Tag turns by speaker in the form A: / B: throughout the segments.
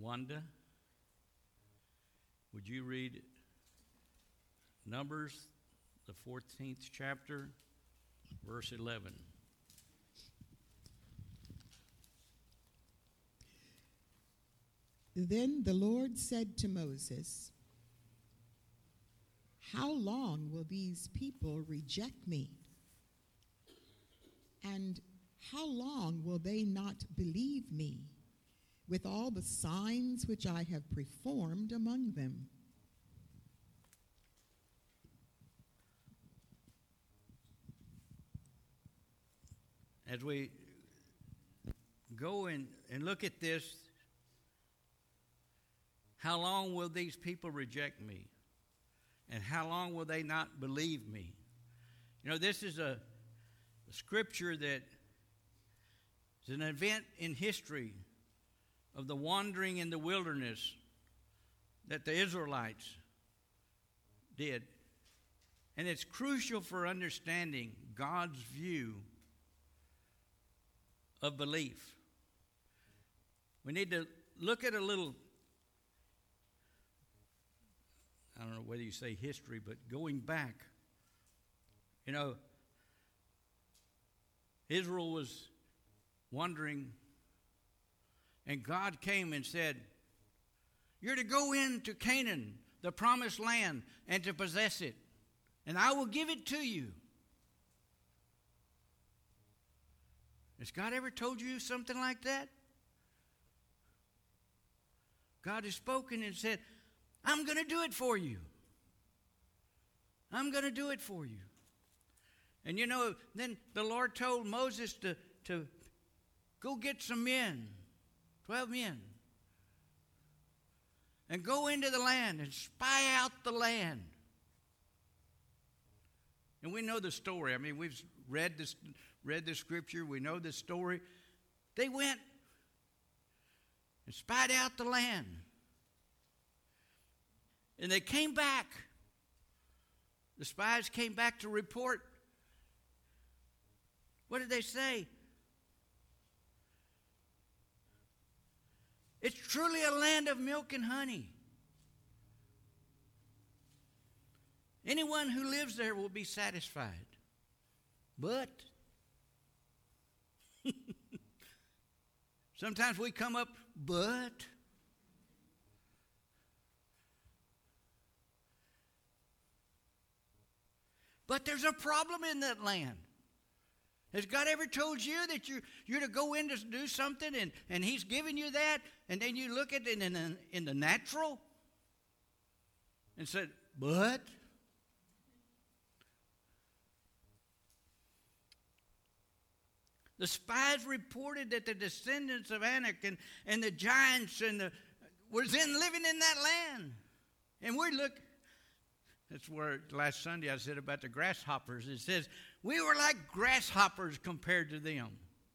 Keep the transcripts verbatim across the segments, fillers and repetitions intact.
A: Wanda, would you read Numbers, the fourteenth chapter, verse eleven?
B: Then the Lord said to Moses, "How long will these people reject me? And how long will they not believe me with all the signs which I have performed among them?"
A: As we go and, and look at this, how long will these people reject me? And how long will they not believe me? You know, this is a, a scripture that is an event in history of the wandering in the wilderness that the Israelites did. And it's crucial for understanding God's view of belief. We need to look at a little, I don't know whether you say history, but going back. You know, Israel was wandering, and God came and said, "You're to go into Canaan, the promised land, and to possess it, and I will give it to you." Has God ever told you something like that? God has spoken and said, "I'm going to do it for you. I'm going to do it for you." And you know, then the Lord told Moses to, to go get some men, twelve men, and go into the land and spy out the land. And we know the story. I mean, we've read this, read the scripture. We know the story. They went and spied out the land. And they came back. The spies came back to report. What did they say? It's truly a land of milk and honey. Anyone who lives there will be satisfied. But sometimes we come up, but but there's a problem in that land. Has God ever told you that you're, you're to go in to do something and, and He's giving you that, and then you look at it in, in, in the natural and said, but? The spies reported that the descendants of Anak and, and the giants and the, was in living in that land. And we look, that's where last Sunday I said about the grasshoppers. It says, we were like grasshoppers compared to them.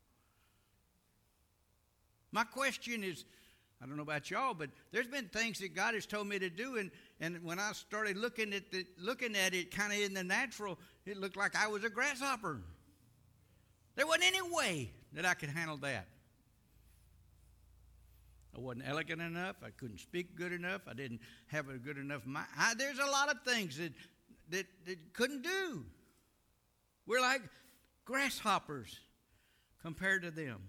A: My question is, I don't know about y'all, but there's been things that God has told me to do, and, and when I started looking at the, looking at it kind of in the natural, it looked like I was a grasshopper. There wasn't any way that I could handle that. I wasn't elegant enough. I couldn't speak good enough. I didn't have a good enough mind. I, there's a lot of things that, that that couldn't do. We're like grasshoppers compared to them.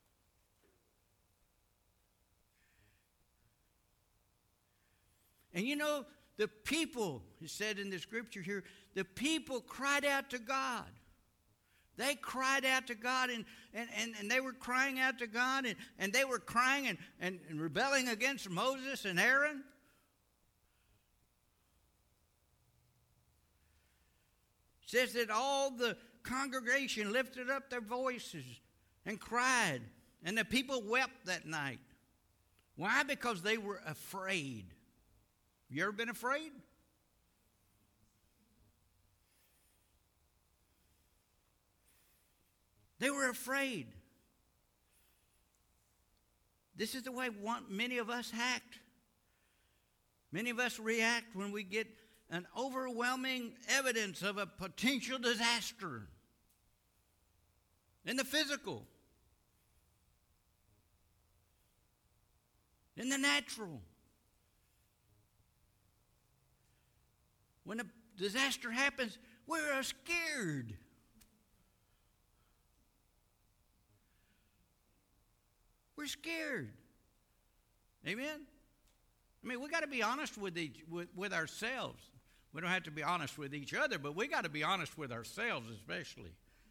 A: And you know, the people, it said in the scripture here, the people cried out to God. They cried out to God, and, and, and, and they were crying out to God, and, and they were crying and, and, and rebelling against Moses and Aaron. It says that all the congregation lifted up their voices and cried, and the people wept that night. Why? Because they were afraid. You ever been afraid? They were afraid. This is the way one, many of us act. Many of us react when we get an overwhelming evidence of a potential disaster in the physical. in the natural. When a disaster happens, we're scared. We're scared. Amen? I mean, we got to be honest with, each, with, with ourselves. We don't have to be honest with each other, but we got to be honest with ourselves especially.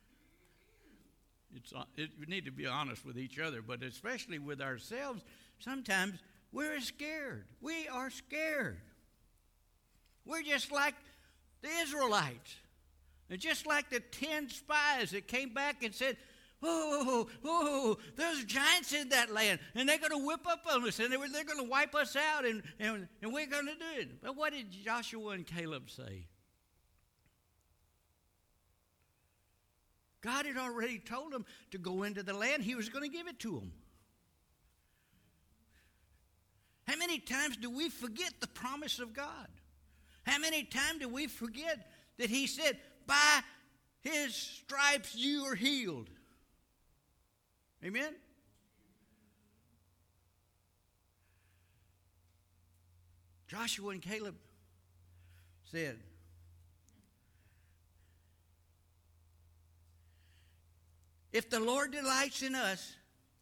A: It's, it, we need to be honest with each other, but especially with ourselves, sometimes we're scared. We are scared. We're just like the Israelites. And just like the ten spies that came back and said, oh, oh, there's giants in that land, and they're going to whip up on us, and they're, they're going to wipe us out, and, and, and we're going to do it. But what did Joshua and Caleb say? God had already told them to go into the land. He was going to give it to them. How many times do we forget the promise of God? How many times do we forget that he said, by his stripes you are healed? Amen? Joshua and Caleb said, if the Lord delights in us,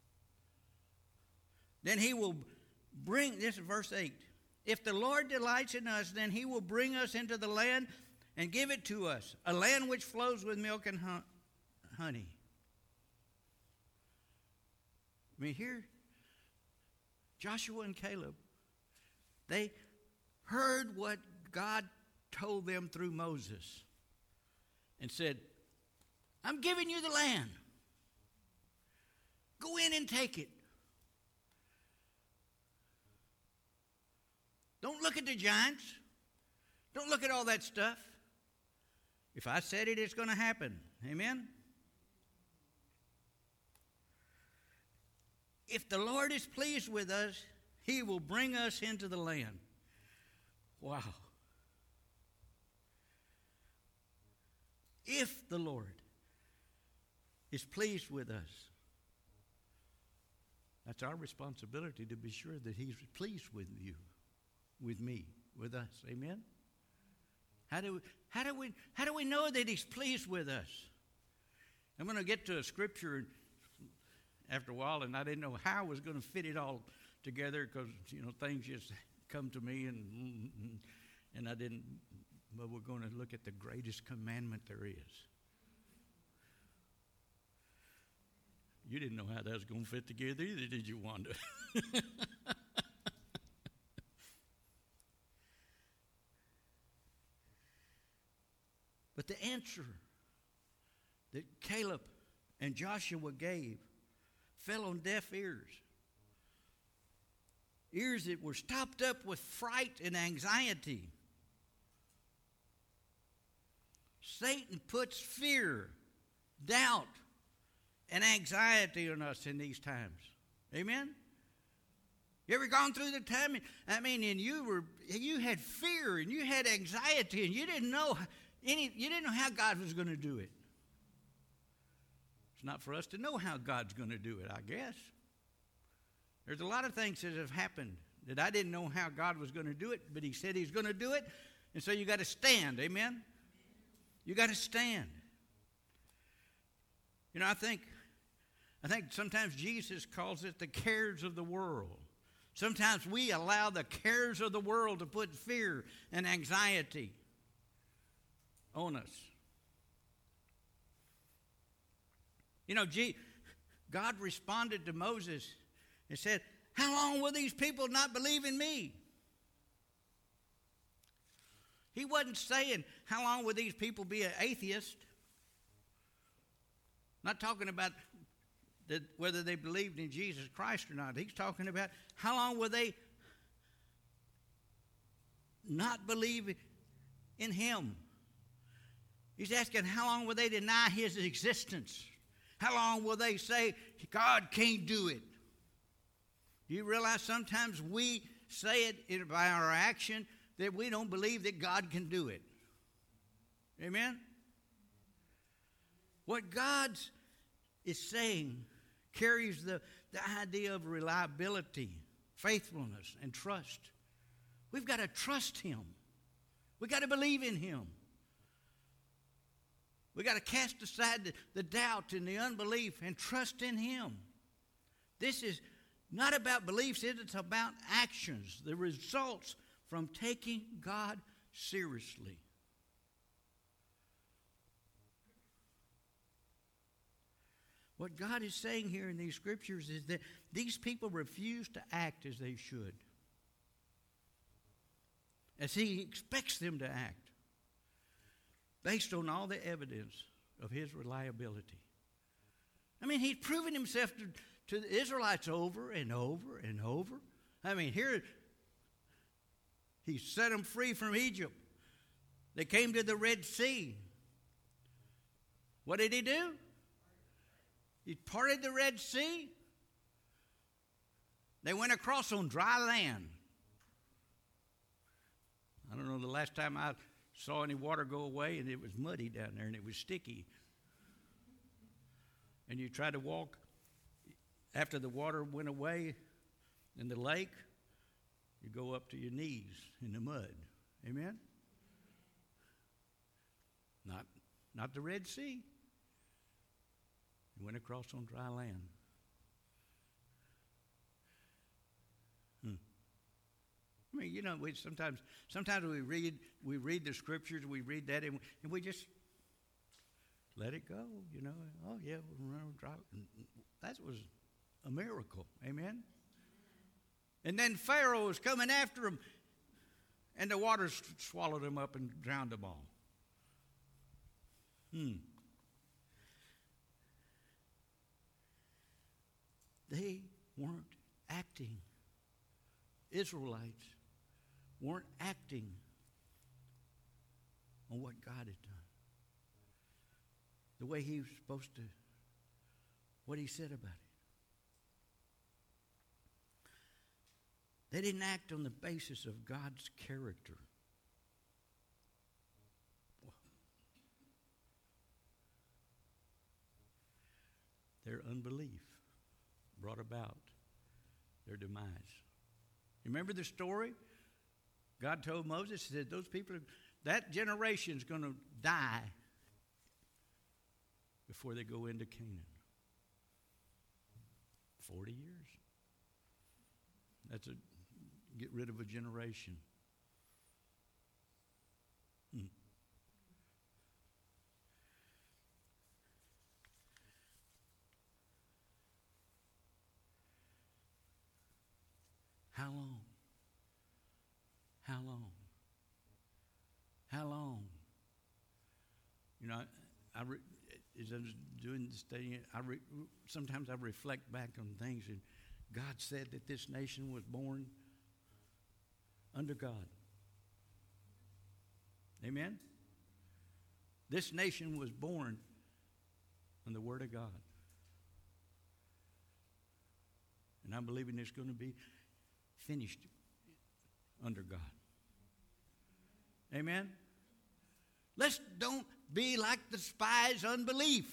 A: then he will bring, this is verse eight. If the Lord delights in us, then he will bring us into the land and give it to us, a land which flows with milk and honey. I mean, here, Joshua and Caleb, they heard what God told them through Moses and said, I'm giving you the land. Go in and take it. Don't look at the giants. Don't look at all that stuff. If I said it, it's going to happen. Amen? If the Lord is pleased with us, he will bring us into the land. Wow. If the Lord is pleased with us, that's our responsibility to be sure that he's pleased with you, with me, with us. Amen? How do we, how do we, how do we know that he's pleased with us? I'm going to get to a scripture after a while, and I didn't know how I was going to fit it all together because, you know, things just come to me, and and I didn't, but we're going to look at the greatest commandment there is. You didn't know how that was going to fit together either, did you, Wanda? But the answer that Caleb and Joshua gave fell on deaf ears. Ears that were stopped up with fright and anxiety. Satan puts fear, doubt, and anxiety on us in these times. Amen? You ever gone through the time? I mean, and you were you had fear and you had anxiety and you didn't know any you didn't know how God was going to do it. It's not for us to know how God's going to do it, I guess. There's a lot of things that have happened that I didn't know how God was going to do it, but he said he's going to do it, and so you got to stand. Amen? You got to stand. You know, I think I think sometimes Jesus calls it the cares of the world. Sometimes we allow the cares of the world to put fear and anxiety on us. You know, God responded to Moses and said, how long will these people not believe in me? He wasn't saying, how long will these people be an atheist? Not talking about that whether they believed in Jesus Christ or not. He's talking about how long will they not believe in him. He's asking how long will they deny his existence? How long will they say, God can't do it? Do you realize sometimes we say it by our action that we don't believe that God can do it? Amen? What God is saying carries the, the idea of reliability, faithfulness, and trust. We've got to trust Him. We've got to believe in Him. We've got to cast aside the, the doubt and the unbelief and trust in Him. This is not about beliefs, it's about actions, the results from taking God seriously. What God is saying here in these scriptures is that these people refuse to act as they should, as He expects them to act, based on all the evidence of His reliability. I mean, He's proven Himself to, to the Israelites over and over and over. I mean, here He set them free from Egypt. They came to the Red Sea. What did He do? He parted the Red Sea. They went across on dry land. I don't know the last time I saw any water go away, and it was muddy down there, and it was sticky. And you tried to walk after the water went away in the lake, you go up to your knees in the mud. Amen? Not, not the Red Sea. You went across on dry land. Hmm. I mean, you know, we sometimes sometimes we read we read the scriptures, we read that, and, and we just let it go. You know, oh yeah, we'll run dry. That was a miracle. Amen. And then Pharaoh was coming after him, and the waters swallowed him up and drowned them all. Hmm. They weren't acting. Israelites weren't acting on what God had done. The way He was supposed to, what He said about it. They didn't act on the basis of God's character. Their unbelief brought about their demise. You remember the story? God told Moses, He said, those people, that generation is going to die before they go into Canaan. Forty years. That's a get rid of a generation. Hmm. How long? How long? How long? You know, I, I re, as I was doing the study, I re, sometimes I reflect back on things, and God said that this nation was born under God. Amen? This nation was born on the Word of God. And I'm believing it's going to be finished under God. Amen? Let's don't be like the spies' unbelief.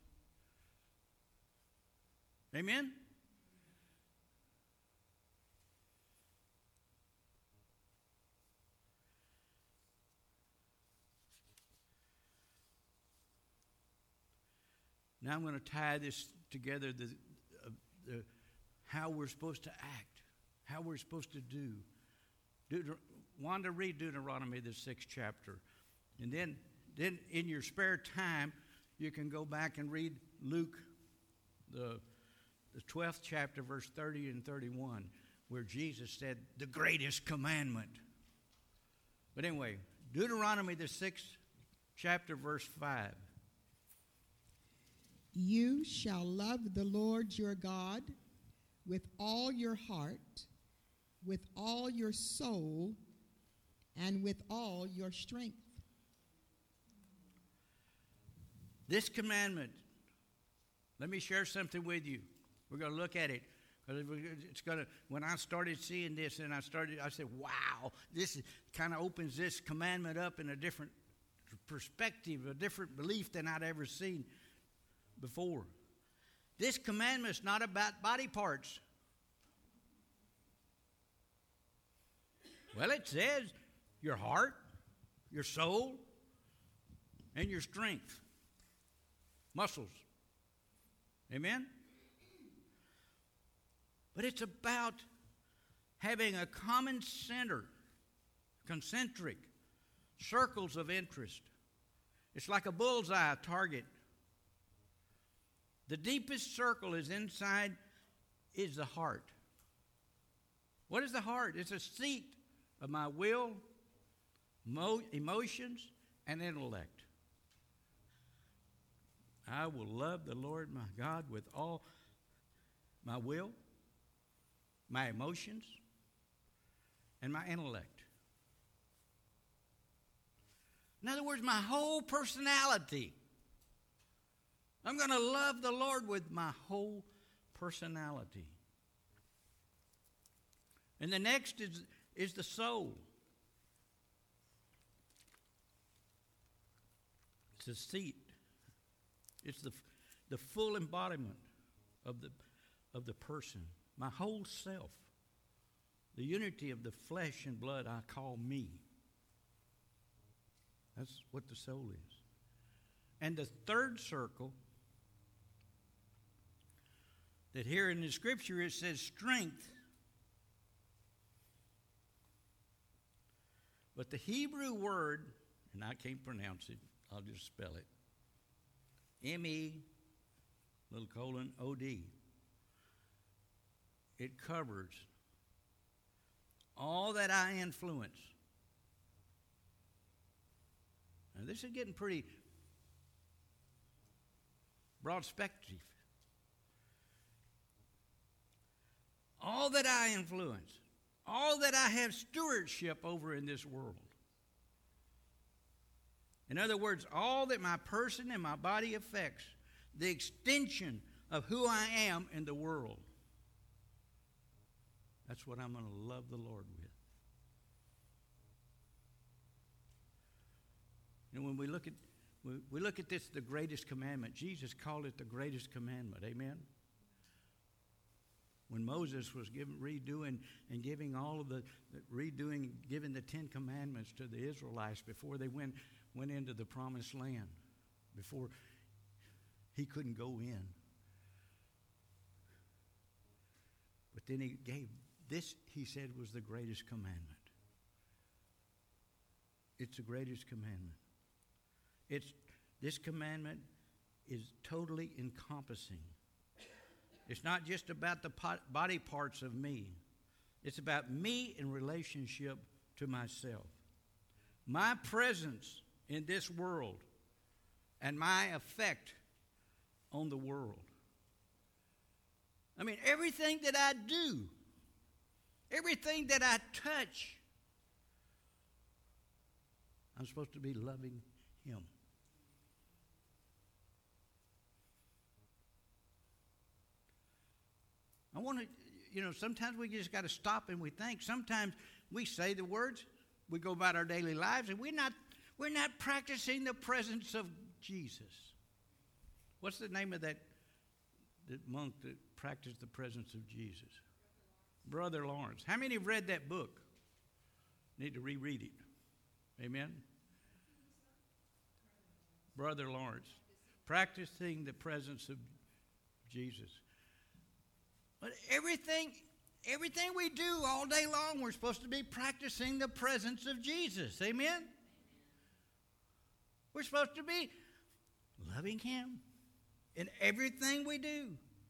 A: Amen? Now I'm going to tie this together, the, uh, the, how we're supposed to act, how we're supposed to do. Deuter- Wanda, read Deuteronomy, the sixth chapter. And then, then in your spare time, you can go back and read Luke, the, the twelfth chapter, verse thirty and thirty-one, where Jesus said, the greatest commandment. But anyway, Deuteronomy, the sixth chapter, verse five.
B: You shall love the Lord your God with all your heart, with all your soul, and with all your strength.
A: This commandment, let me share something with you. We're going to look at it. It's going to. When I started seeing this, and I started, I said, "Wow, this kind of opens this commandment up in a different perspective, a different belief than I'd ever seen before." This commandment is not about body parts. Well, it says your heart, your soul, and your strength, muscles. Amen? But it's about having a common center, concentric circles of interest. It's like a bullseye target. The deepest circle is inside is the heart. What is the heart? It's a seat of my will, mo- emotions, and intellect. I will love the Lord my God with all my will, my emotions, and my intellect. In other words, my whole personality. I'm going to love the Lord with my whole personality. And the next is, is the soul. It's the seat. It's the, the full embodiment of the, of the person. My whole self. The unity of the flesh and blood I call me. That's what the soul is. And the third circle, that here in the scripture it says strength. But the Hebrew word, and I can't pronounce it, I'll just spell it. M E, little colon, O D. It covers all that I influence. Now, this is getting pretty broad spectrum. All that I influence, all that I have stewardship over in this world. In other words, all that my person and my body affects, the extension of who I am in the world. That's what I'm going to love the Lord with. And when we look at we, we look at this, the greatest commandment, Jesus called it the greatest commandment. Amen? When Moses was giving, redoing and giving all of the, the redoing, giving the Ten Commandments to the Israelites before they went, went into the promised land, before he couldn't go in. But then he gave, this he said was the greatest commandment. It's the greatest commandment. It's, this commandment is totally encompassing. It's not just about the pot, body parts of me. It's about me in relationship to myself. My presence in this world and my effect on the world. I mean, everything that I do, everything that I touch, I'm supposed to be loving him. I want to, you know, sometimes we just got to stop and we think. Sometimes we say the words, we go about our daily lives, and we're not, we're not practicing the presence of Jesus. What's the name of that, that monk that practiced the presence of Jesus? Brother Lawrence. How many have read that book? Need to reread it. Amen? Brother Lawrence. Practicing the presence of Jesus. But everything, everything we do all day long, we're supposed to be practicing the presence of Jesus. Amen? We're supposed to be loving him in everything we do.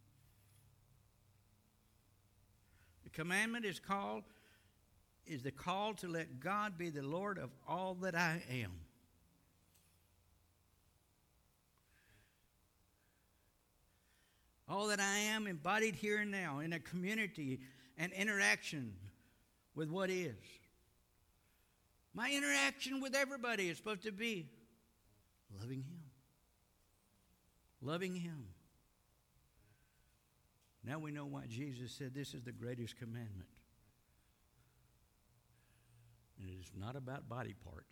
A: The commandment is called, is the call to let God be the Lord of all that I am. All that I am embodied here and now in a community and interaction with what is. My interaction with everybody is supposed to be loving him. Loving him. Now we know why Jesus said this is the greatest commandment. And it is not about body parts.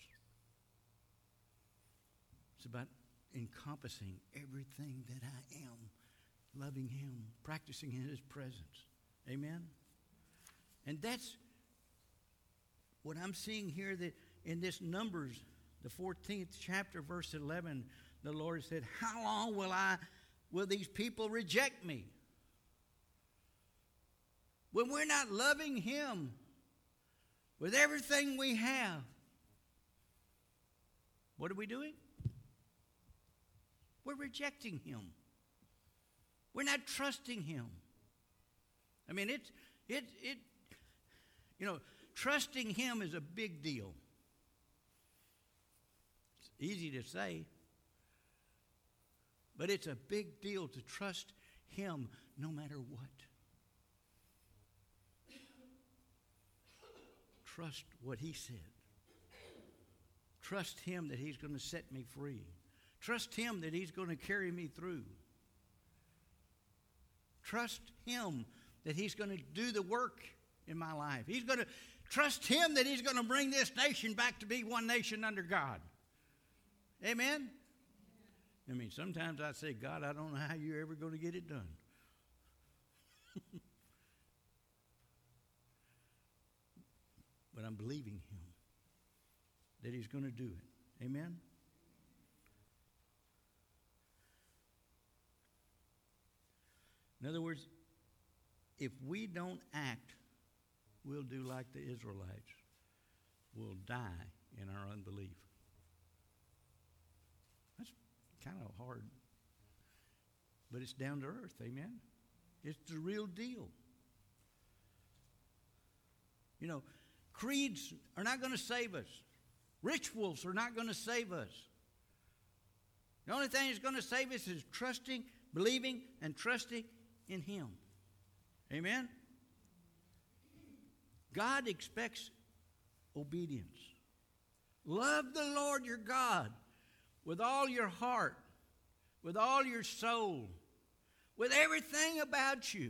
A: It's about encompassing everything that I am. Loving him, practicing in his presence. Amen? And that's what I'm seeing here that in this Numbers, the fourteenth chapter, verse eleven, the Lord said, how long will I, will these people reject me? When we're not loving Him with everything we have, what are we doing? We're rejecting Him. We're not trusting Him. I mean, it's, it, it, you know, trusting Him is a big deal. It's easy to say, but it's a big deal to trust Him no matter what. Trust what He said. Trust Him that He's going to set me free. Trust Him that He's going to carry me through. Trust Him that He's going to do the work in my life. He's going to trust Him that He's going to bring this nation back to be one nation under God. Amen? I mean, sometimes I say, God, I don't know how you're ever going to get it done. But I'm believing Him that He's going to do it. Amen? In other words, if we don't act, we'll do like the Israelites. We'll die in our unbelief. That's kind of hard, but it's down to earth. Amen? It's the real deal. You know, creeds are not going to save us. Rituals are not going to save us. The only thing that's going to save us is trusting, believing, and trusting in Him. Amen? God expects obedience. Love the Lord your God with all your heart, with all your soul, with everything about you.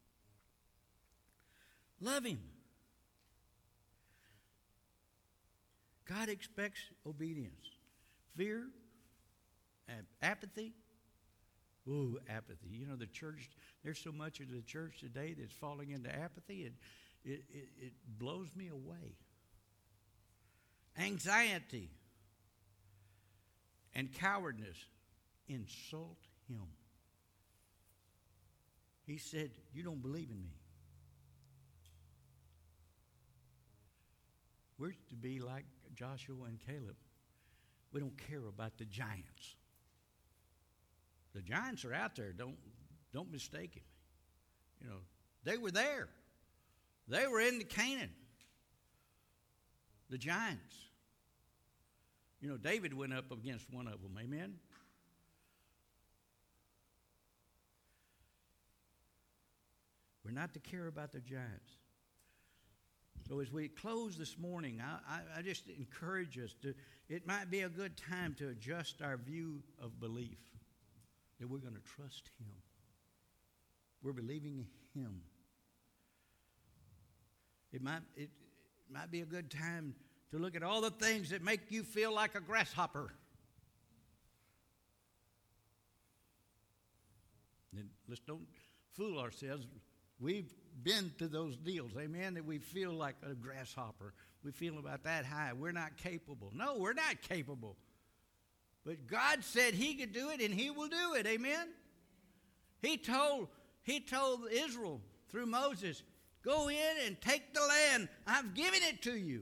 A: Love Him. God expects obedience. Fear, apathy. Ooh, apathy. You know, the church, there's so much of the church today that's falling into apathy, and it, it, it blows me away. Anxiety and cowardice. Insult Him. He said, you don't believe in me. We're to be like Joshua and Caleb. We don't care about the giants. The giants are out there. Don't, don't mistake him. You know, they were there. They were in Canaan. The giants. You know, David went up against one of them. Amen? We're not to care about the giants. So as we close this morning, I, I, I just encourage us to, it might be a good time to adjust our view of belief. That we're going to trust Him. We're believing Him. It might, it, it might be a good time to look at all the things that make you feel like a grasshopper. And let's don't fool ourselves. We've been to those deals, amen, that we feel like a grasshopper. We feel about that high. We're not capable. No, we're not capable. But God said He could do it, and He will do it. Amen? He told, he told Israel through Moses, go in and take the land. I've given it to you.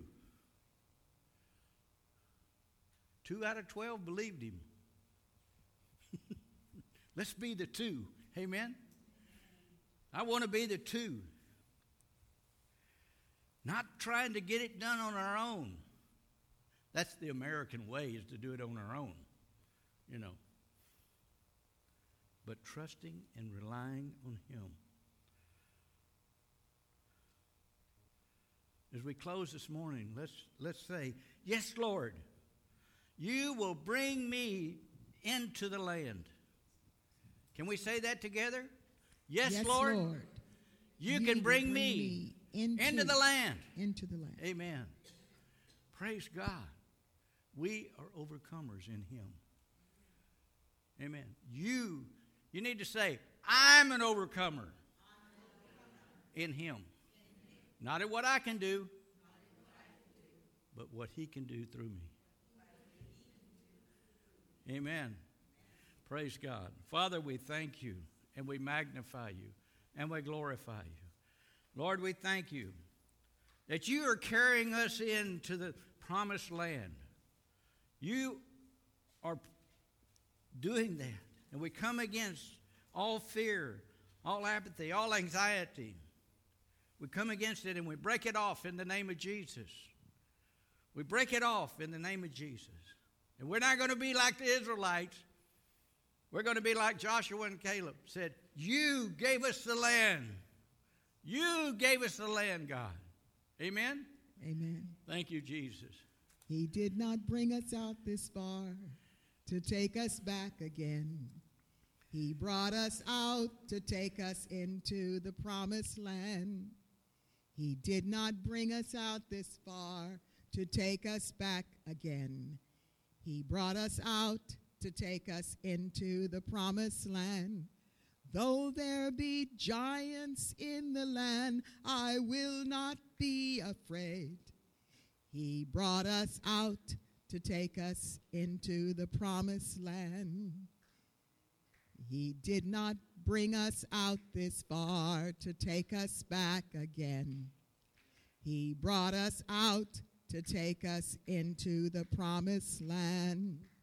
A: Two out of twelve believed Him. Let's be the two. Amen? I want to be the two. Not trying to get it done on our own. That's the American way, is to do it on our own. You know, but trusting and relying on Him. As we close this morning, let's let's say, yes, Lord, you will bring me into the land. Can we say that together? Yes,
B: yes
A: Lord,
B: Lord,
A: you,
B: you
A: can bring,
B: bring
A: me,
B: me into,
A: into the land.
B: Into the land.
A: Amen. Praise God. We are overcomers in Him. Amen. You, you need to say, I'm an overcomer in Him. Not at what I can do, but what he can do through me. Amen. Praise God. Father, we thank you, and we magnify you, and we glorify you. Lord, we thank you that you are carrying us into the promised land. You are doing that, and we come against all fear, all apathy, all anxiety. We come against it and we break it off in the name of Jesus. We break it off in the name of Jesus. And we're not going to be like the Israelites. We're going to be like Joshua and Caleb said, you gave us the land. You gave us the land, God. Amen?
B: Amen.
A: Thank you, Jesus.
B: He did not bring us out this far to take us back again. He brought us out to take us into the promised land. He did not bring us out this far to take us back again. He brought us out to take us into the promised land. Though there be giants in the land, I will not be afraid. He brought us out to take us into the promised land. He did not bring us out this far to take us back again. He brought us out to take us into the promised land.